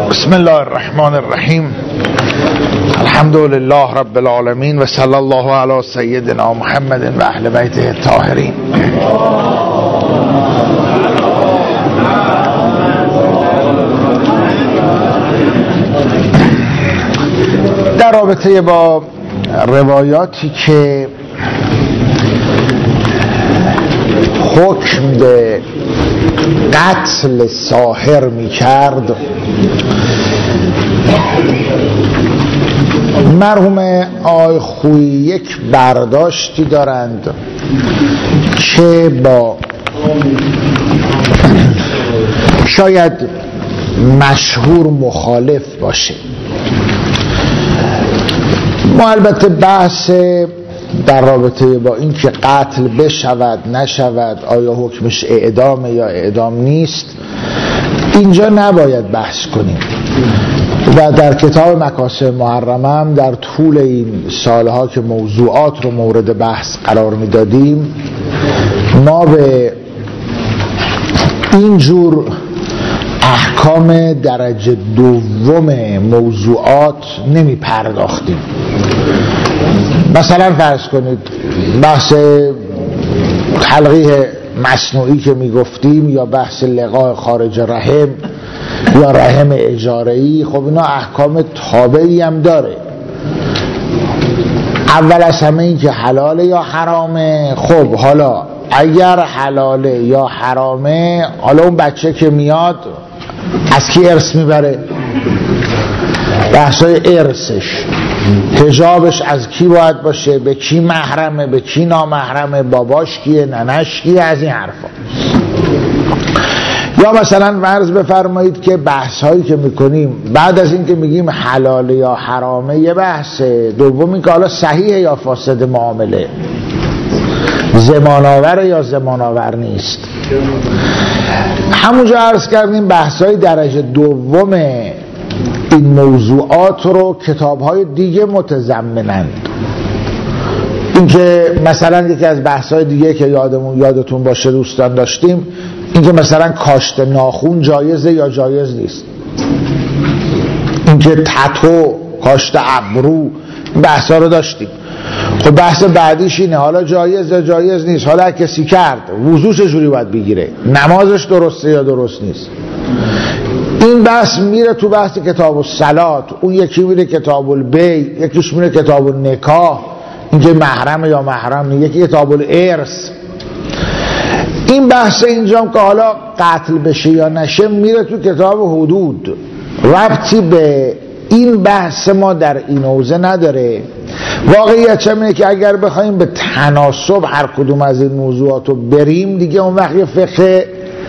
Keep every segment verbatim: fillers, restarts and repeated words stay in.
بسم الله الرحمن الرحیم. الحمد لله رب العالمین و صلی الله علی سیدنا محمد و اهل بیته الطاهرین. در رابطه با روایاتی که حکم به قتل ساحر می کرد، مرحوم آقای خویی یک برداشتی دارند که با شاید مشهور مخالف باشه. ما البته بحث در رابطه با این که قتل بشود نشود، آیا حکمش اعدام یا اعدام نیست، اینجا نباید بحث کنیم. و در کتاب مکاسب محرمه هم در طول این سالها که موضوعات رو مورد بحث قرار میدادیم، ما به اینجور احکام درجه دوم موضوعات نمی پرداختیم. مثلا فرض کنید بحث تلقیح مصنوعی که می گفتیم، یا بحث لقاء خارج رحم یا رحم اجاره‌ای، خب اینا احکام تابعی هم داره. اول از همه این که حلاله یا حرامه. خب حالا اگر حلاله یا حرامه، حالا اون بچه که میاد از کی ارث میبره؟ بحثای ارثش، حجابش از کی باید باشه، به کی محرمه، به کی نامحرمه، باباش کیه، ننش کیه، از این حرفا. یا مثلا فرض بفرمایید که بحث هایی که میکنیم بعد از این که میگیم حلال یا حرامه، یه بحث دومی که حالا صحیح یا فاسد معامله، زمانآور یا زمانآور نیست. همونجا عرض کردیم بحث های درجه دوم این موضوعات رو کتاب های دیگه متضمنند. این که مثلا یکی از بحث های دیگه که یادمون یادتون باشه دوستان داشتیم، این که مثلا کاشت ناخون جایزه یا جایز نیست. این که تتو، کاشت ابرو، بحث ها رو داشتیم. خب بحث بعدیش اینه، حالا جایز یا جایز نیست. حالا کسی کرد وضو چجوری باید بگیره، نمازش درسته یا درست نیست. این بحث میره تو بحث کتاب الصلات، اون یکی میره کتاب البیع، یکیش میره کتاب النکاح، اینکه محرم یا محرم نیست، یکی کتاب الارث. این بحث اینجام که حالا قتل بشه یا نشه میره تو کتاب حدود، ربطی به این بحث ما در این حوزه نداره. واقعیت چمه که اگر بخوایم به تناسب هر کدوم از این موضوعات رو بریم، دیگه اون وقت یه فقه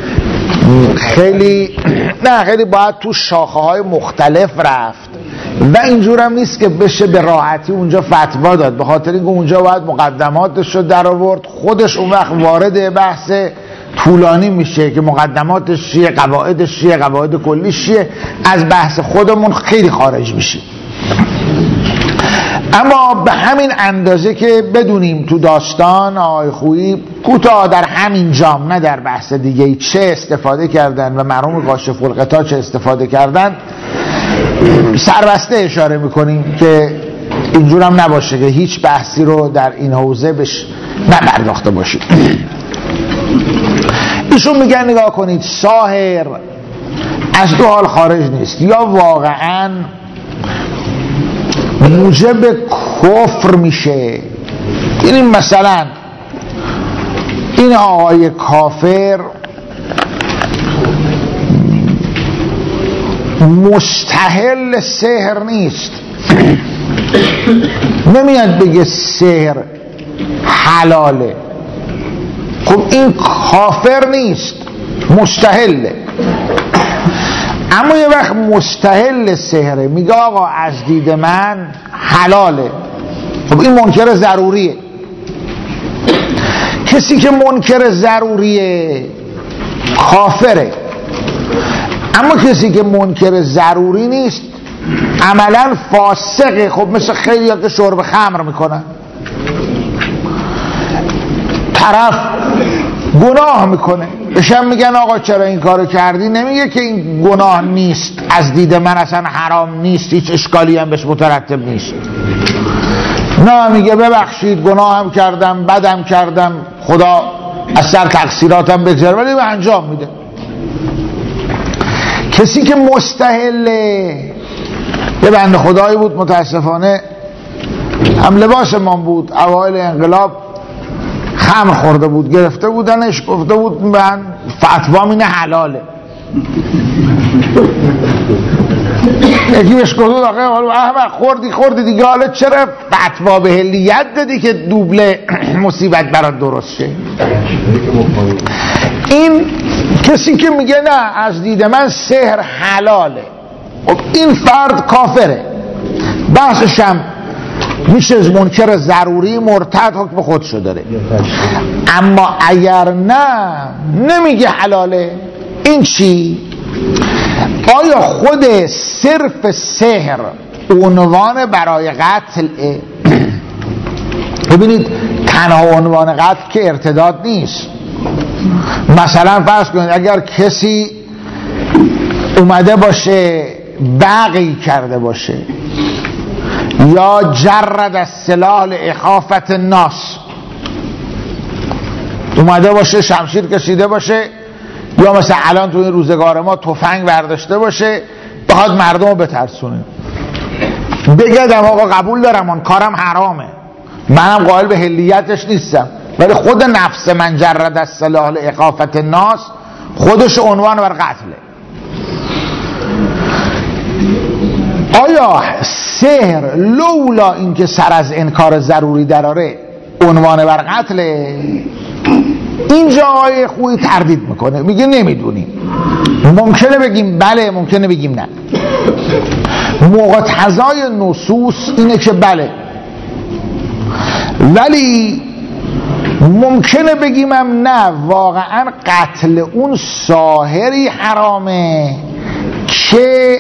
خیلی نه خیلی باید تو شاخه های مختلف رفت و اینجور هم نیست که بشه به راحتی اونجا فتوا داد، به خاطر اینکه اونجا باید مقدماتش رو در آورد. خودش اون وقت وارد بحث طولانی میشه که مقدماتش چیه، قواعدش چیه، قواعد کلیش چیه، از بحث خودمون خیلی خارج میشیم. اما به همین اندازه که بدونیم تو داستان آقای خویی کوتاه در همین جام، نه در بحث دیگه، چه استفاده کردن و مرحوم کاشف الغطا چه استفاده کردن، سربسته اشاره میکنیم که اینجور هم نباشه که هیچ بحثی رو در این حوزه بش نپرداخته باشید. ایشون میگن نگاه کنید، ساحر از دو حال خارج نیست، یا واقعا موجب کفر میشه، یعنی مثلا این آقای کافر مستحل سحر نیست، نمیاد بگه سحر حلاله. خب این کافر نیست، مستحله. اما یه وقت مستحل سحره، میگه آقا از دید من حلاله. خب این منکر ضروریه. کسی که منکر ضروریه کافره. اما کسی که منکر ضروری نیست عملا فاسقه. خب مثل خیلی ها که شرب خمر میکنن، طرف گناه میکنه، بهشم میگن آقا چرا این کارو کردی؟ نمیگه که این گناه نیست، از دید من اصلا حرام نیست، هیچ اشکالی هم بهش مترتب نیست. نه، میگه ببخشید گناه هم کردم، بدم کردم، خدا از سر تقصیراتم بگذره، ولی به انجام میده. کسی که مستحله، یه بنده خدایی بود متاسفانه هم لباس من بود، اوایل انقلاب خمر خورده بود، گرفته بودنش، گفته بود من فتوام اینه حلاله. یکی بهش گفت آقا احمد خوردی خوردی دیگه، حالا چرا فتوا به هلیت دادی که دوبله مصیبت برات درست شه؟ این کسی که میگه نه از دید من سحر حلاله، خب این فرد کافره، بحثش هم میشه از منکر ضروری مرتد حکم خودشو داره. اما اگر نه نمیگه حلاله، این چی؟ آیا خود صرف سحر عنوان برای قتل؟ ببینید تنها عنوان قتل که ارتداد نیست. مثلا فرض کنید اگر کسی اومده باشه بغی کرده باشه یا جرد از سلاح اخافت الناس، اومده باشه شمشیر کشیده باشه، یا مثلا الان تو این روزگار ما تفنگ برداشته باشه بخواد مردم رو بترسونه، بگم آقا قبول دارم اون کارم حرامه، منم قائل به حلیتش نیستم، ولی خود نفس من جرد از سلاح اخافت الناس خودش عنوان بر قتله. آیا سحر لولا اینکه سر از انکار ضروری دراره عنوان بر قتله؟ این جای خوبی تردید میکنه، میگه نمیدونیم، ممکنه بگیم بله، ممکنه بگیم نه. مقتضای نصوص اینه که بله، ولی ممکنه بگیم هم نه، واقعا قتل اون ساحری حرامه که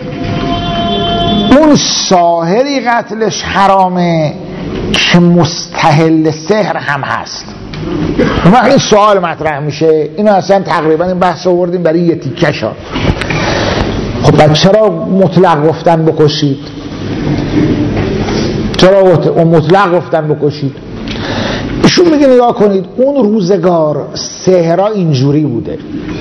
اون ساحری قتلش حرامه که مستحل سحر هم هست. وقتی این سوال مطرح میشه، اینو اصلا تقریبا این بحث آوردیم برای یه تیکش ها. خب بعد چرا مطلق گفتن بکشید؟ چرا مطلق گفتن بکشید؟ ایشون میگه نگاه کنید اون روزگار سحرها اینجوری بوده،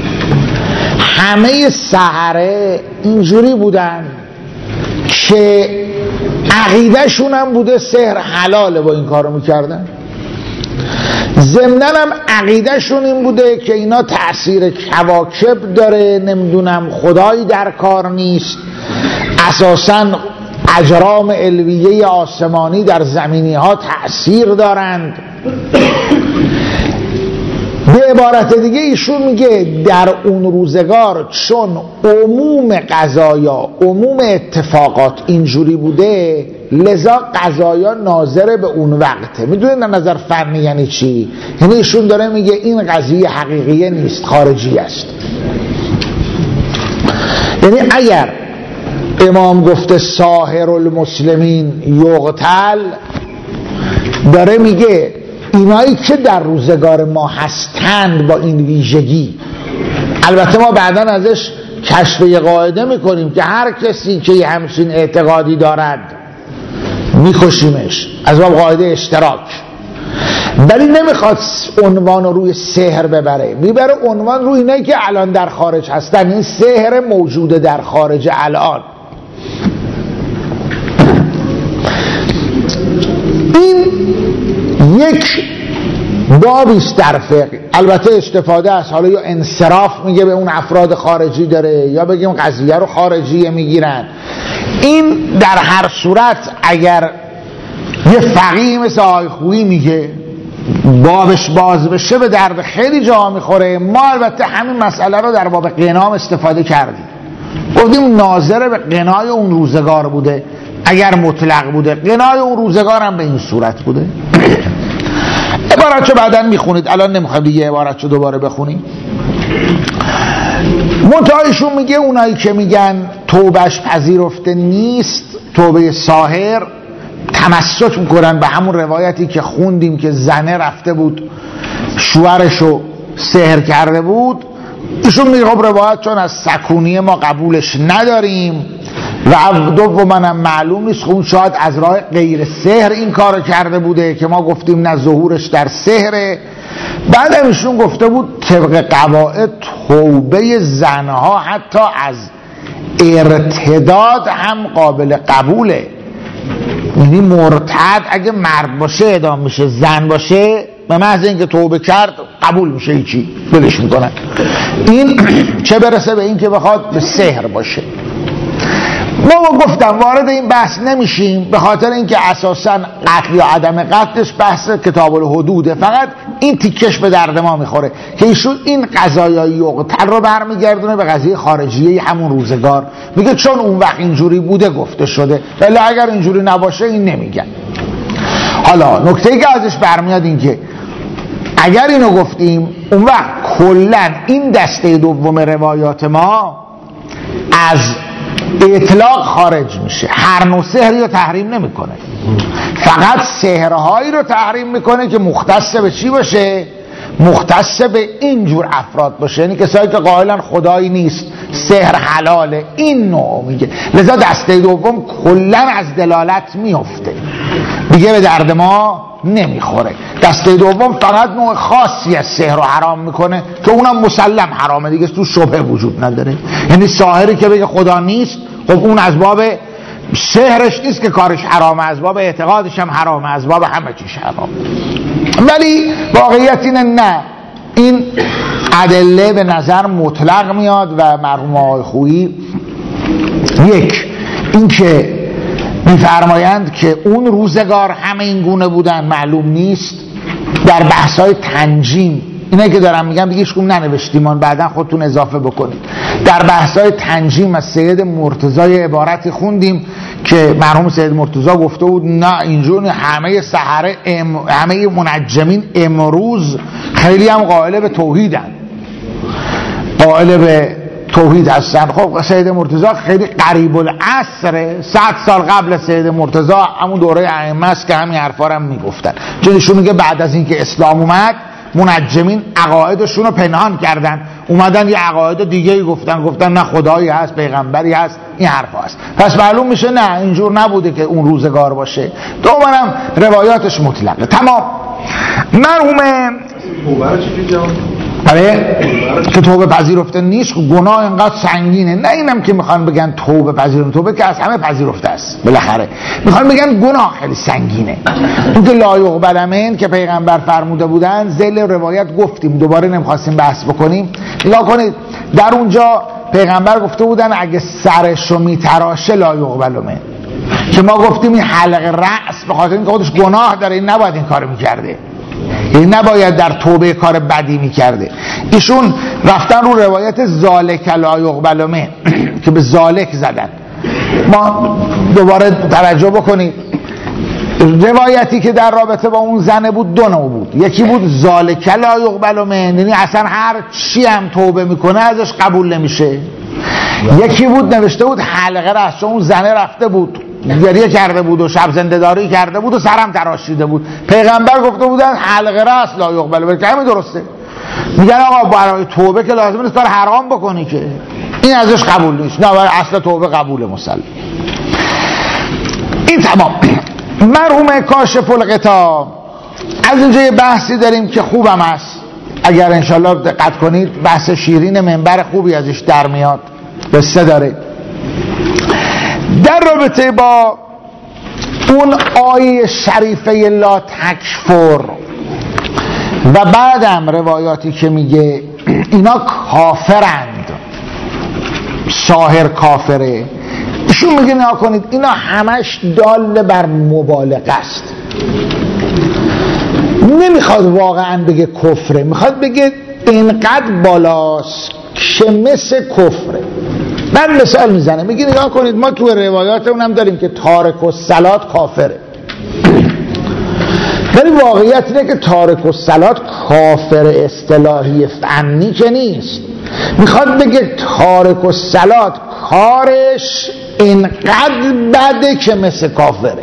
همه سحره اینجوری بودن که عقیده شون هم بوده سحر حلاله، با این کارو میکردن. ضمناً هم عقیده شون این بوده که اینا تأثیر کواکب داره، نمیدونم خدایی در کار نیست، اساساً اجرام علویه آسمانی در زمینی ها تأثیر دارند. به عبارت دیگه ایشون میگه در اون روزگار چون عموم قضایا، عموم اتفاقات اینجوری بوده، لذا قضایا ناظر به اون وقته. میدونید در نظر فنی یعنی چی؟ یعنی ایشون داره میگه این قضیه حقیقیه نیست، خارجی است. یعنی اگر امام گفته ساحر المسلمین یقتل، داره میگه اینایی که در روزگار ما هستند با این ویژگی، البته ما بعداً ازش کشف یه قاعده میکنیم که هر کسی که یه همچین اعتقادی دارد میکشیمش، از باب قاعده اشتراک. ولی نمیخواد عنوان روی سحر ببره، میبره عنوان روی اینایی که الان در خارج هستن، این سحر موجوده در خارج الان. این یک بابیست در فقه، البته استفاده از حالا یا انصراف میگه به اون افراد خارجی داره، یا بگیم قضیه رو خارجیه میگیرن. این در هر صورت اگر یه فقیه مثل آقای خویی میگه بابش باز بشه به درد خیلی جا میخوره. ما البته همین مسئله رو در باب قنام استفاده کردیم، گفتیم ناظر به قنای اون روزگار بوده، اگر مطلق بوده قنای اون روزگار هم به این صورت بوده. عبارت رو بعداً میخونید، الان نمیخوام دیگه عبارت رو دوباره بخونیم. منتهایشون میگه اونایی که میگن توبهش پذیرفته نیست، توبه ساحر، تمسک میکنن به همون روایتی که خوندیم که زنه رفته بود شوهرشو سحر کرده بود، ایشون میگه خب روایت چون از سکونیه ما قبولش نداریم و دومنم معلوم نیست، خب شاید از راه غیر سحر این کارو کرده بوده که ما گفتیم نه ظهورش در سحره. بعد ایشون گفته بود طبق قواعد توبه زنها حتی از ارتداد هم قابل قبوله، یعنی مرتد اگه مرد باشه اعدام میشه، زن باشه به محض اینکه توبه کرد قبول میشه، هیچی بلش میکنن. این چه برسه به این که بخواد به سحر باشه. ما گفتم وارد این بحث نمیشیم به خاطر اینکه اساسا قتل یا عدم قتلش بحث کتاب الحدوده، فقط این تیکش به درد ما میخوره که ایشون این قضایای یقتل رو برمیگردونه به قضیه خارجیه همون روزگار، میگه چون اون وقت اینجوری بوده گفته شده، ولی اگر اینجوری نباشه این نمیگن. حالا نکته‌ای که ازش برمیاد این که اگر اینو گفتیم اون وقت کلا این دسته دوم روایات ما از اطلاق خارج میشه، هر نوع سحری رو تحریم نمیکنه، فقط سحرهایی رو تحریم میکنه که مختص به چی باشه؟ مختص به اینجور افراد باشه، یعنی کسایی که قائلن خدایی نیست، سحر حلاله، این نوع میگه. لذا دسته دوم کلا از دلالت میفته، دیگه به درد ما نمیخوره. دسته دوم فقط نوع خاصی از سحر رو حرام میکنه که اونم مسلم حرامه دیگه، تو شبهه وجود نداره. یعنی ساحری که بگه خدا نیست، خب اون از باب سحرش نیست که کارش حرامه، از باب اعتقادش هم حرامه، از باب همه چیش حرامه. ولی واقعیت اینه نه، این ادله به نظر مطلق میاد و مرحوم آقای خویی یک این که میفرمایند که اون روزگار همه این گونه بودن معلوم نیست. در بحث‌های تنجیم اینه که دارم میگم دیگه هیچکدوم ننوشتیمان، بعدا خودتون اضافه بکنید. در بحث‌های تنجیم از سید مرتضی عبارتی خوندیم که مرحوم سید مرتضی گفته بود نه اینجور همه سحره ام... همه منجمین امروز خیلی هم قائل به توحیدن، قائل به توحید هستن. خب سید مرتضی خیلی قریب العصره، صد سال قبل سید مرتضی همون دوره ائمه است که همین حرفا رو هم میگفتن. چون ایشون میگه بعد از اینکه اسلام اومد منجمین عقایدشون رو پنهان کردن، اومدن یه عقاید دیگه ای گفتن، گفتن نه خدایی هست، پیغمبری هست، این حرفا هست. پس معلوم میشه نه اینجور نبوده که اون روزگار باشه. دوبارم روایاتش مطلقه. تمام. مرحوم آره که توبه پذیرفته نیست، گناه اینقدر سنگینه. نه اینم که میخوان بگن توبه پذیرفته، توبه که از همه پذیرفته است بالاخره، میخوان بگن گناه خیلی سنگینه. اون که لا یقبل من که پیغمبر فرموده بودن ذیل روایت گفتیم، دوباره نمیخواستیم بحث بکنیم. نگاه کنید در اونجا پیغمبر گفته بودن اگه سرشو میتراشه لا یقبل من، که ما گفتیم این حلق رأس به خاطر اینکه خودش گناه داره، این نباید این کارو میکرده، این نباید در توبه کار بدی میکرده. ایشون رفتن رو روایت ذالک لا یقبل من که به ذالک زدن. ما دوباره توجه بکنید روایتی که در رابطه با اون زنه بود دو نوع بود. یکی بود ذالک لا یقبل من، یعنی اصلا هر چی هم توبه میکنه ازش قبول نمیشه. یکی بود نوشته بود حلقه رأس، اون زنه رفته بود گریه کرده بود و شب زنده‌داری کرده بود و سرم تراشیده بود، پیغمبر گفته بودن حلقه رأس لا یقبل من، که همین درسته. میگن آقا برای توبه که لازم نیست کار حرام بکنی که این ازش قبول نیست، نه برای اصل توبه قبول مسلم. این تمام. مرحوم کاشف الغطا از اینجا یه بحثی داریم که خوبم است، اگر انشالله دقت کنید بحث شیرین منبر خوبی ازش در میاد، قصه داره در رابطه با اون آیه شریفه لا تکفر و بعدم روایاتی که میگه اینا کافرند، ساحر کافره. ایشون میگه نها کنید اینا همش دال بر مبالغه است، نمیخواد واقعا بگه کفره، میخواد بگه اینقدر بالاست که مثل کفره. من مثال میزنه، میگه نگاه کنید ما تو روایات اونم داریم که تارک الصلات کافره، ولی واقعیت اینه که تارک الصلات کافر اصطلاحی فنی که نیست. میخواد بگه تارک الصلات کارش اینقدر بده که مثل کافره.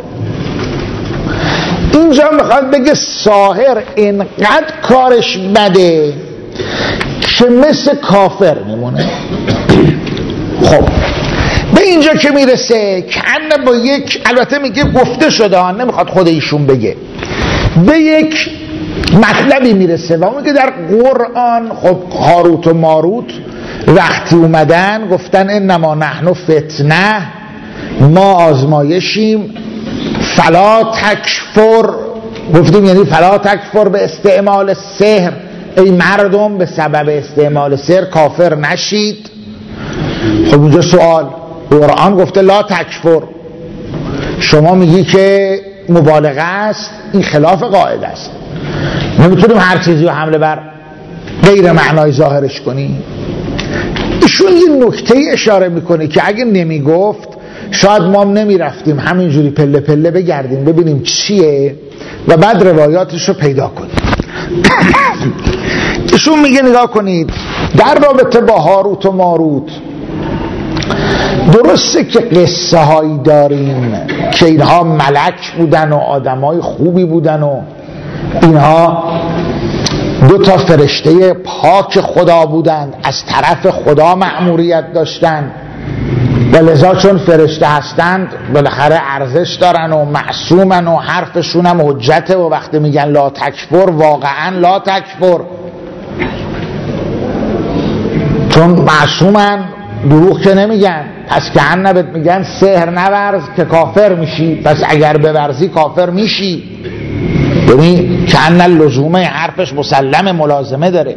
اینجا میخواد بگه ساحر اینقدر کارش بده که مثل کافر میمونه. خب به اینجا که میرسه کنه با یک، البته میگه گفته شده، نمیخواد خود ایشون بگه، به یک مطلبی میرسه و اون میگه در قرآن خب هاروت و ماروت وقتی اومدن گفتن انما نحن فتنه، ما آزمایشیم، فلا تکفر، گفتیم یعنی فلا تکفر به استعمال سحر، ای مردم به سبب استعمال سحر کافر نشید. خب اینجا سوال، قرآن گفته لا تکفر، شما میگی که مبالغه است، این خلاف قاعده است، نمیتونیم هر چیزی رو حمله بر غیر معنای ظاهرش کنیم. ایشون یه نکته اشاره میکنه که اگه نمیگفت شاید ما هم نمیرفتیم همینجوری پله پله بگردیم ببینیم چیه و بعد روایاتش رو پیدا کنیم. ایشون میگه نگاه کنید در رابطه با هاروت و ماروت درسته که قصه هایی داریم که اینها ملک بودن و آدمای خوبی بودن و اینها دو تا فرشته پاک خدا بودن، از طرف خدا مأموریت داشتن و لذا چون فرشته هستند بالاخره ارزش دارن و معصومن و حرفشون هم حجته و وقتی میگن لا تکفر واقعا لا تکفر، چون معصومن دروغ که نمیگن. پس که هن نبت میگن سحر نورز که کافر میشی، پس اگر بورزی کافر میشی، یعنی که هن لزومه حرفش مسلم ملازمه داره.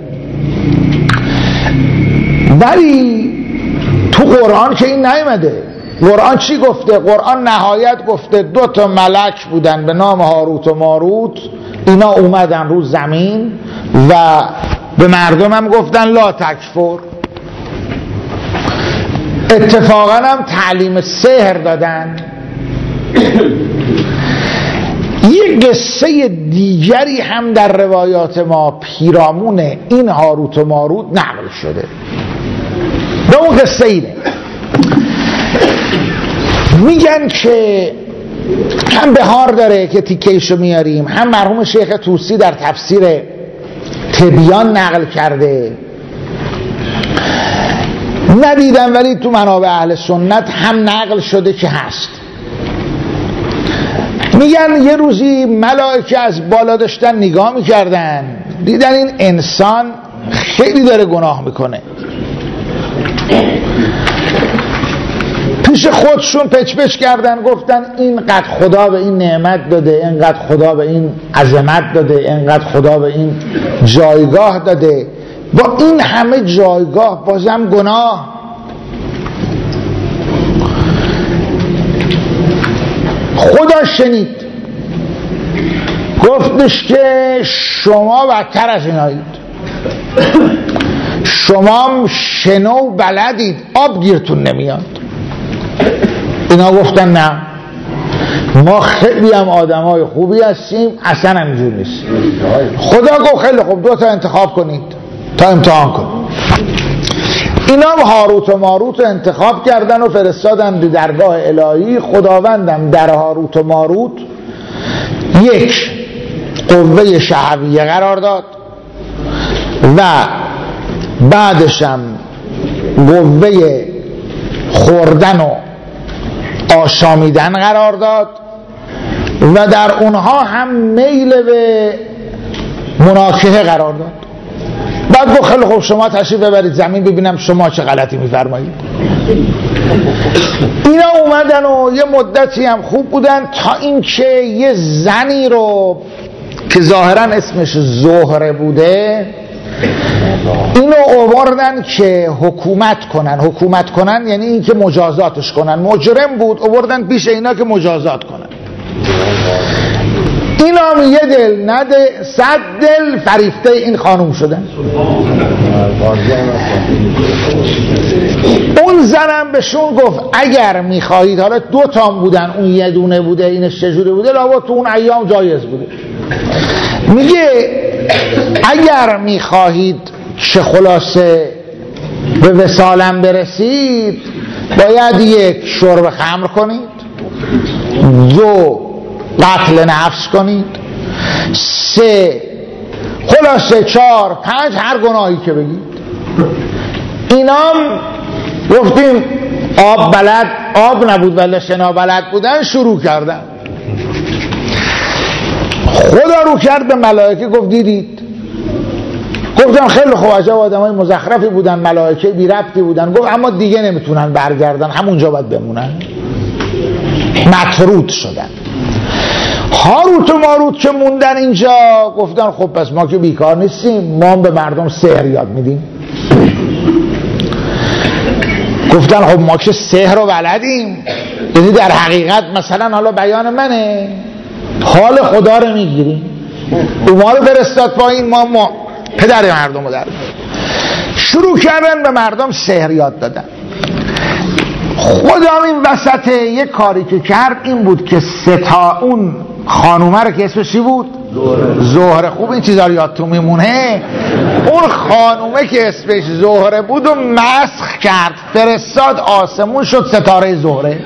ولی تو قرآن که این نیامده. قرآن چی گفته؟ قرآن نهایت گفته دو تا ملک بودن به نام هاروت و ماروت، اینا اومدن رو زمین و به مردم هم گفتن لا تکفر. اتفاقا هم تعلیم سحر دادن. یک قصه دیگری هم در روایات ما پیرامون این هاروت و ماروت نقل شده. به اون قصه اینه، میگن که هم بهار داره که تیکهشو میاریم، هم مرحوم شیخ طوسی در تفسیر تبیان نقل کرده، ندیدم ولی تو منابع اهل سنت هم نقل شده که هست. میگن یه روزی ملائکه از بالا داشتن نگاه میکردن، دیدن این انسان خیلی داره گناه میکنه، پیش خودشون پچ پچ کردن، گفتن اینقدر خدا به این نعمت داده، اینقدر خدا به این عظمت داده، اینقدر خدا به این جایگاه داده، با این همه جایگاه بازم گناه. خدا شنید، گفتش که شما بدتر از اینایید، شما شنو بلدید، آب گیرتون نمیاد. اینا گفتن نه، ما خیلی هم آدمای خوبی هستیم، اصلا همینجور نیست. خدا گفت خیلی خوب، دو تا انتخاب کنید تا امتحان کنید. اینا هم هاروت و ماروت رو انتخاب کردن و فرستادن به درگاه الهی. خداوندم در هاروت و ماروت یک قوه شهویه قرار داد و بعدشم قوه خوردن و آشامیدن قرار داد و در اونها هم میل به مناکحه قرار داد. بعد گفت خیلی خوب شما تشریف ببرید زمین ببینم شما چه غلطی میفرمایید. اینا اومدن و یه مدتی هم خوب بودن تا اینکه یه زنی رو که ظاهرا اسمش زهره بوده اینو آوردن که حکومت کنن. حکومت کنن یعنی این که مجازاتش کنن. مجرم بود، آوردن پیش اینا که مجازات کنن. اینا هم یه دل نده صد دل فریفته این خانوم شدن. اون زنم بهشون گفت اگر میخواهید، حالا دو تام بودن، اون یه دونه بوده اینش چجوری بوده، لابد تو اون ایام جایز بوده. میگه اگر میخواهید که خلاصه به وصالم برسید باید یک شرب خمر کنید، دو قتل نفس کنید، سه خلاصه چهار پنج هر گناهی که بگید. اینام گفتیم آب بلد آب نبود ولی شنا بلد بودن، شروع کردن. خدا رو کرد به ملائکه گفت دیدید؟ گفتن خیلی خوب، عجب آدمای مزخرفی بودن، ملائکه بی ربطی بودن. گفت اما دیگه نمیتونن برگردن، همونجا باید بمونن. مطرود شدن. هاروت و ماروت که موندن اینجا گفتن خب پس ما که بیکار نیستیم، ما هم به مردم سحر یاد میدیم. گفتن خب ما که سحر رو بلدیم، یعنی در حقیقت مثلا حالا بیان منه، حال خدا رو میگیریم، اوما رو فرستاد پایین، ما ما پدر مردم رو در شروع کردن به مردم سحر یاد دادن. خدا این وسط یک کاری که کرد این بود که ستا اون خانومه رو که اسمش چی بود؟ زهره. خوب این چیزا رو یادتون میمونه. اون خانومه که اسمش زهره بود و مسخ کرد، فرستاد آسمون، شد ستاره زهره.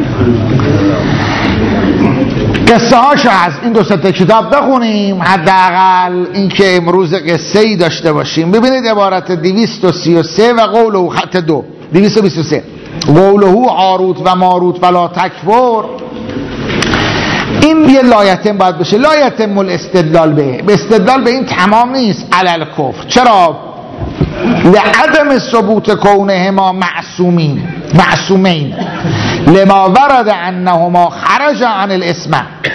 قصه هاشو از این دو سه کتاب بخونیم، حداقل این که امروز قصه ای داشته باشیم. ببینید عبارت دویست و سی و سه و قوله خط دو دویست و بیست و سه قوله هاروت و ماروت ولا تکفر. این یه لایتم باید بشه، لایتم الاستدلال به به استدلال به این تمام نیست علل کفر. چرا؟ لعدم ثبوت کونهما معصومین معصومین لما ورد انهما خرج عن الاسم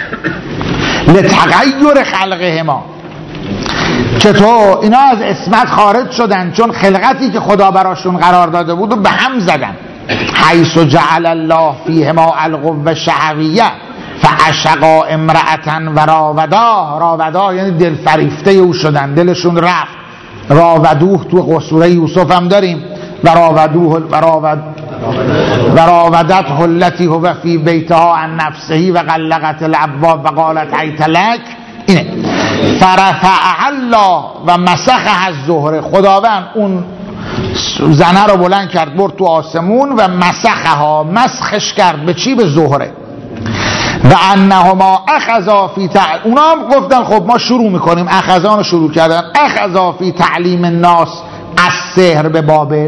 لتغیر خلقهما. چطور اینا از اسمت خارج شدن؟ چون خلقتی که خدا براشون قرار داده بود و به هم زدن. حیث جعل الله فیهما القوة شهویه فعشقا امرأة و راودا. راودا یعنی دل فریفته او شدن، دلشون رفت. راودوه تو سوره یوسف هم داریم، و راودوه و راود و راودت التي هو فی بیتها عن نفسه و غلقت الابواب و قالت حیت لک. اینه فرفع الله و مسخ الزهره. خداوند اون زنه رو بلند کرد برد تو آسمون و مسخها، مسخش کرد به چی؟ به زهره. و انهما اخذا فی تعلیم، اونا هم گفتن خب ما شروع میکنیم، اخذان رو شروع کردن، اخذا فی تعلیم الناس از سحر به بابل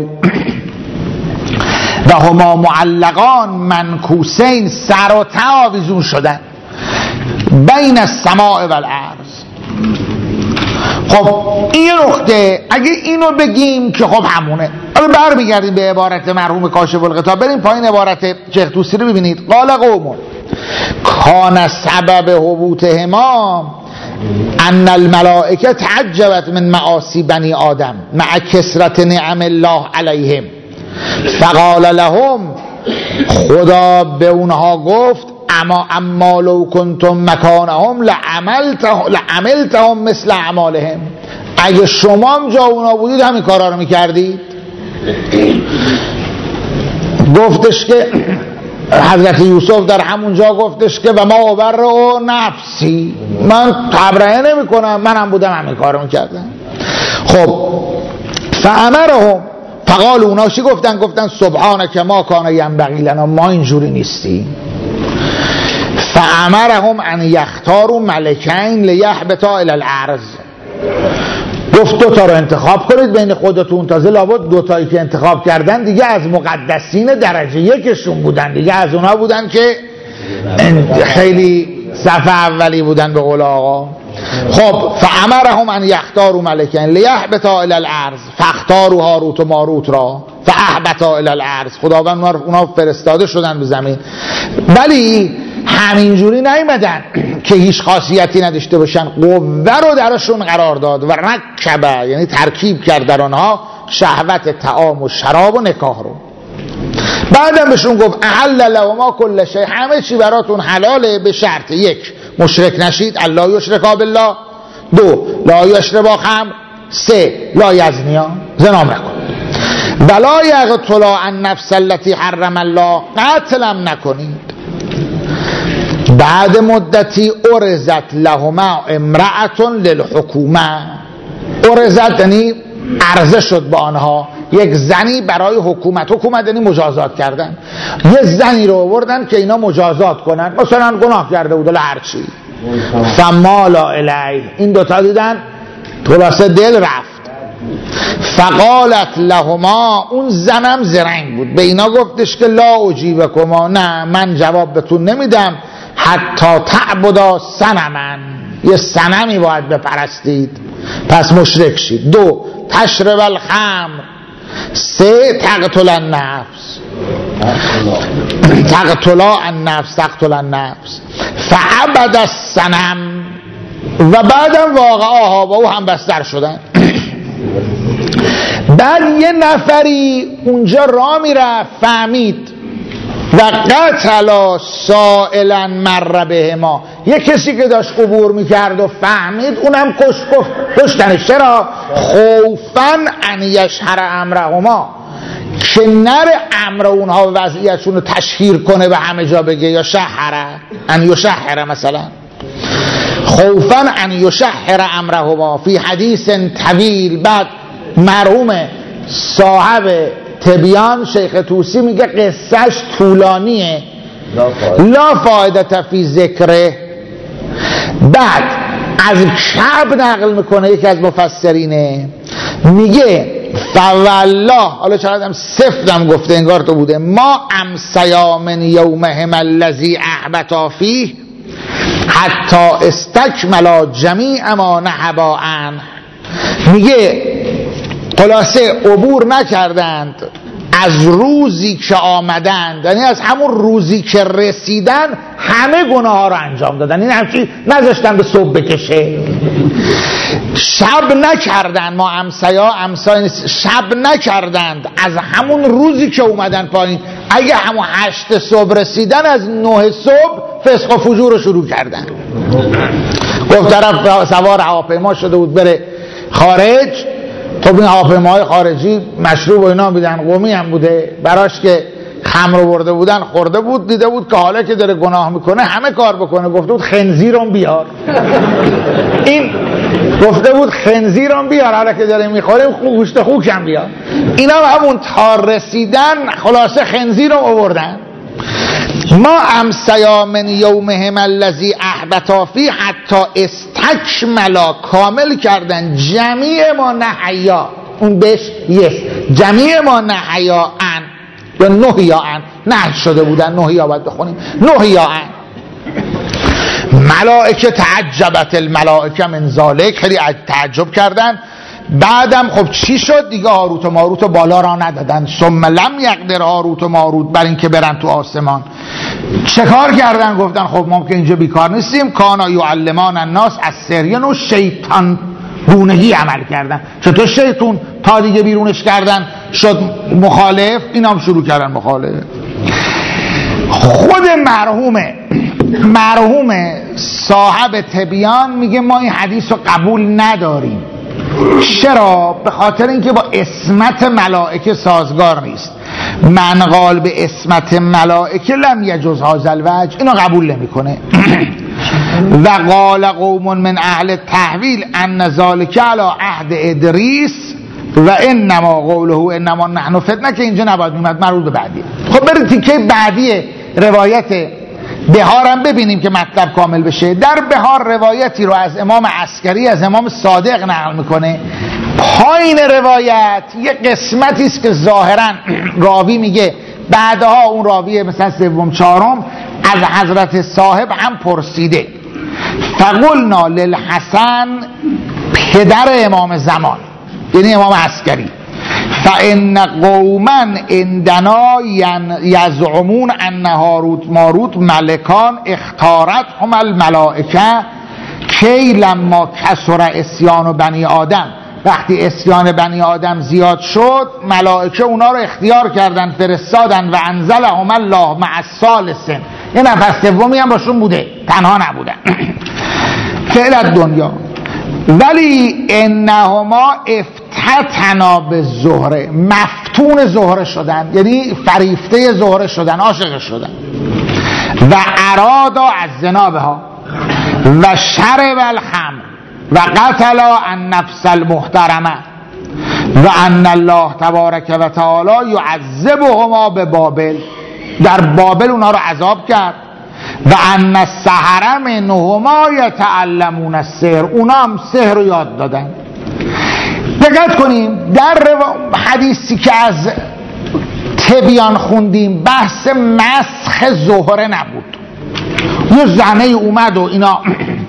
و هما معلقان منکوسین، سر و ته آویزون شدن بین السماء و الارض. خب این نقطه اگه اینو بگیم که خب همونه. حالا برمیگردیم به عبارت مرحوم کاشف الغطا، بریم پایین عبارت شیخ طوسی رو ببینید. قال قوم کان سبب هبوطهما ان الملائکه تعجبت من معاصی بنی آدم مع کثرت نعم الله علیهم فقال لهم، خدا به اونها گفت اما اما لو کنتم مکانهم لعملتهم لعملتهم مثل اعمالهم. اگه شما هم جا اونا بودید همین کارا رو میکردید. گفتش که حضرت یوسف در همون جا گفتش که و ما اوبر و نفسی، من تبرئه نمی کنم، منم بودم همین کارو میکردم. خب فامرهم فقال، اونا چی گفتن؟ گفتن سبحانك ما کان ینبغی لنا، ما اینجوری نیستیم. فامرهم ان یختاروا ملکین لیهبطا الی الارض. گفت دو تا رو انتخاب کنید بین خودتون. تازه لابد دو تایی که انتخاب کردن دیگه از مقدسین درجه یکشون بودن، دیگه از اونا بودن که خیلی صف اولی بودن به قول آقا. خب فامرهم ان یختاروا ملکین لیهبطا الی الارض فاختاروا هاروت و ماروت را فاهبطا الی الارض. خداوند اونا فرستاده شدن به زمین، ولی همینجوری نیومدن که هیچ خاصیتی نداشته باشن. قوه رو درشون قرار داد و رکبه یعنی ترکیب کرد در آنها شهوت طعام و شراب و نکاح رو. بعدم بهشون گفت احل لهما کل شیء، همه چی براتون حلاله به شرط یک، مشرک نشید، الله یشرکا بالله، دو لا یشربا خمر، سه لا یزنیا، زنا نکن، ولا یقتلا النفس التي حرم الله، قتلم نکنید. بعد مدتی ارزت لهما امرأة للحکومه. ارزت یعنی عرضه شد با آنها یک زنی برای حکومت. حکومت یعنی مجازات کردن. یه زنی رو آوردن که اینا مجازات کنن، مثلا گناه کرده بود هرچی. فمالا الیه، این دوتا دیدن خلاصه دل رفت. فقالت لهما، اون زنم زرنگ بود، به اینا گفتش که لا اجیبکما، نه من جواب بهتون نمیدم، حتی تعبدا صنما، یه صنمی باید بپرستید پس مشرک شید. دو تشرب الخمر. سه تقتل النفس، تقتلا النفس، تقتل النفس. فعبد الصنم. و بعدم واقعا با او هم بستر شدن. بعد یه نفری اونجا را میرفت، فهمید و قتلا سائلا مر بهما، یه کسی که داشت عبور میکرد و فهمید اونم کش کشتنش. چرا؟ خوفا ان یشهر امرهما، که نره امر اونها و وضعیتشون رو تشهیر کنه به همه جا بگه، یا شهره ان یشهر، مثلا خوفا ان یشهر امرهما فی حدیث طویل. بعد مرحوم صاحب تبیان شیخ طوسی میگه قصهش طولانیه، لا فایده فی ذکره. بعد از کعب نقل میکنه یکی از مفسرینه، میگه فوالله، حالا چقدر هم سفتم گفته انگار تو بوده، ما امسیا من یومهم الذی احبطا فیه حتی استکملا جمیع ما نهبا عنه. میگه خلاصه عبور نکردند از روزی که آمدند، یعنی از همون روزی که رسیدن همه گناه ها رو انجام دادن، این همچی نذاشتن به صبح بکشه. شب نکردند، ما امسیا امسا شب نکردند از همون روزی که اومدن پایین. اگه همون هشت صبح رسیدن، از نه صبح فسق و فجور رو شروع کردن. گفت طرف سوار هواپیما شده بود بره خارج، خب این هواپیماهای خارجی مشروب و اینا میدن، قومی هم بوده براش که خمر برده بودن، خورده بود، دیده بود که حالا که داره گناه میکنه همه کار بکنه، گفته بود خنزیرم بیار. این گفته بود خنزیرم بیار، حالا که داره میخوره گوشت خوکم بیار. اینا همون تا رسیدن خلاصه خنزیرم آوردن. ما امسیا من یومهم الذی احبطا فیه حتی استکملا، کامل کردن جمیع ما نهیا، اون بهش یس جمیع ما نهیا ان، یا نهیا ان، نه شده بودن نهیا باید بخونیم نهیا ان. ملائکه تعجبت الملائکه من ذالک، خیلی تعجب کردن. بعدم خب چی شد دیگه؟ هاروت و ماروت بالا را ندادن. ثم لم یقدر هاروت و ماروت بر این که برن تو آسمان. چه کار کردن؟ گفتن خب ما که اینجا بیکار نیستیم، کانا یعلمان الناس از سریان و شیطان گونگی عمل کردن. چطور شیطون تا دیگه بیرونش کردن شد مخالف، اینا هم شروع کردن مخالف. خود مرحومه مرحوم صاحب تبیان میگه ما این حدیث رو قبول نداریم. چرا؟ به خاطر اینکه با اسمت ملائکه سازگار نیست. من قال به اسمت ملائکه لم یجوز هذا الوجه، اینو قبول نمیکنه. و قال قوم من اهل تحویل ان ذلک علی عهد ادریس و انما قوله انما نحن فتنه، که اینجا نباید میمد، مربوط به بعدی. خب برید تیکه بعدی روایت بهار هم ببینیم که مطلب کامل بشه. در بهار روایتی رو از امام عسکری از امام صادق نقل میکنه. پایین روایت یه قسمتی است که ظاهرا راوی میگه بعدها اون راوی مثلا سوم چهارم از حضرت صاحب هم پرسیده، فقلنا للحسن پدر امام زمان یعنی امام عسکری، فان قوما عندنا یزعمون ان هاروت ماروت ملکان اختارت هم الملائکه کی لما کسر اسیان بنی آدم، وقتی اسیان بنی آدم زیاد شد ملائکه اونا رو اختیار کردن فرستادن و انزلهم الله مع الثالثین، یه نفر سومی هم باشون بوده، تنها نبودن. فعلا دنیا ولی انهما افتتنا به زهره، مفتون زهره شدن، یعنی فریفته زهره شدن، عاشق شدن. و ارادا از زنابها و شرب الخمر و قتلا النفس المحترمه و ان الله تبارک و تعالی یعذبهما به بابل، در بابل اونا رو عذاب کرد. و ان السحر منهما یتعلمون السحر، اونا هم سحر رو یاد دادن. دقت کنیم در حدیثی که از تبیان خوندیم بحث مسخ زهره نبود. یه زنه اومد و اینا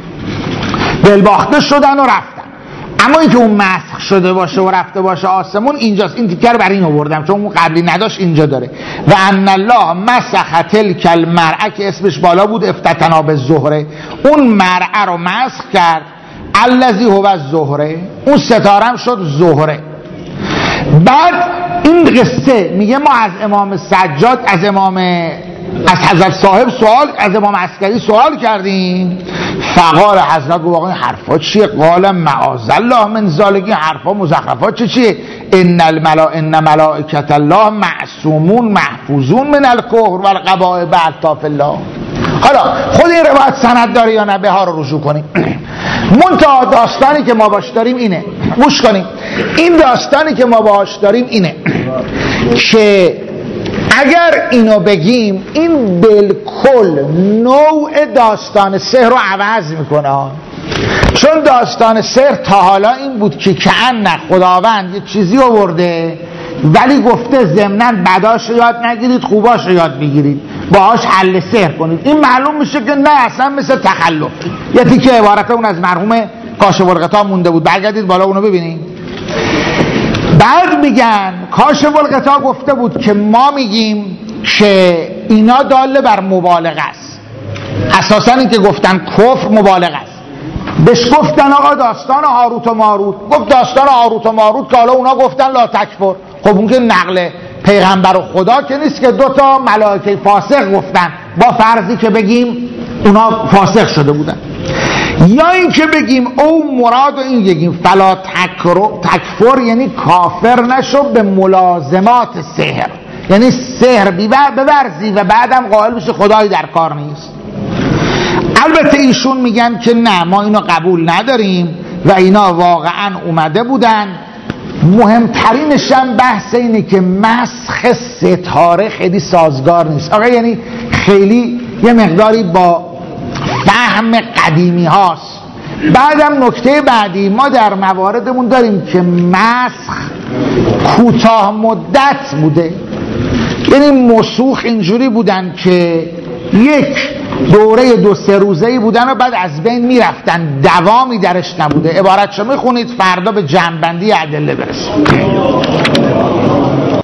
دلباخته شدن و رفتن، اما اینکه اون مسخ شده باشه و رفته باشه آسمون اینجاست. این تیکر برای این آوردم چون اون قبلی نداشت، اینجا داره. و ان الله مسخ تلک المرأه که اسمش بالا بود افتتنا به زهره، اون مرأه رو مسخ کرد. الذی هو الزهره، اون ستارم شد زهره. بعد این قصه میگه ما از امام سجاد، از امام از حضرت صاحب سوال، از امام عسکری سوال کردیم. فقال حضرت گفت آقا این حرفا چیه؟ قال معاذ الله من ذالک، حرفا مزخرفات چه چیه؟ ان الملا ان ملائکه الله معصومون محفوظون من الکفر والقبائح بعد الله. حالا خود این روایت سند داره یا نه؟ به ها رو رجوع کنیم. منتها داستانی که ما باش داریم اینه، گوش کنیم. این داستانی که ما باش داریم اینه که اگر اینو بگیم این بالکل نوع داستان سحر رو عوض میکنه. چون داستان سحر تا حالا این بود که کأن خداوند یه چیزی آورده ولی گفته ضمناً بداش یاد نگیرید خوباش یاد بگیرید، باهاش حل سحر کنید. این معلوم میشه که نه، اصلا مثل تخلف. یه تیکه عبارت اون از مرحوم کاشف الغطا مونده بود، برگردید بالا اونو ببینید. بعد میگن کاشف الغطا گفته بود که ما میگیم که اینا داله بر مبالغه است. اساسا این که گفتن کفر مبالغه است. بهش گفتن آقا داستان هاروت و ماروت، گفت داستان هاروت و ماروت که حالا اونا گفتن لا تکفر. خب اون که نقل پیغمبر و خدا که نیست که دوتا ملائکه فاسق گفتن، با فرضی که بگیم اونا فاسق شده بودن. یا این که بگیم او مراد و این بگیم فلا تکفر، یعنی کافر نشو به ملازمات سحر، یعنی سحر ببرزی و بعدم قائل بشه خدایی در کار نیست. البته ایشون میگن که نه، ما اینو قبول نداریم و اینا واقعا اومده بودن. مهمترینش هم بحث اینه که مسخ ستاره خیلی سازگار نیست آقا، یعنی خیلی یه مقداری با فهم قدیمی هاست. بعدم نکته بعدی ما در مواردمون داریم که مسخ کوتاه مدت بوده، یعنی مسوخ اینجوری بودن که یک دوره دو سه روزه‌ای بودن و بعد از بین میرفتن، دوامی درش نبوده. عبارتشو میخونید فردا به جمع‌بندی ادله برسید.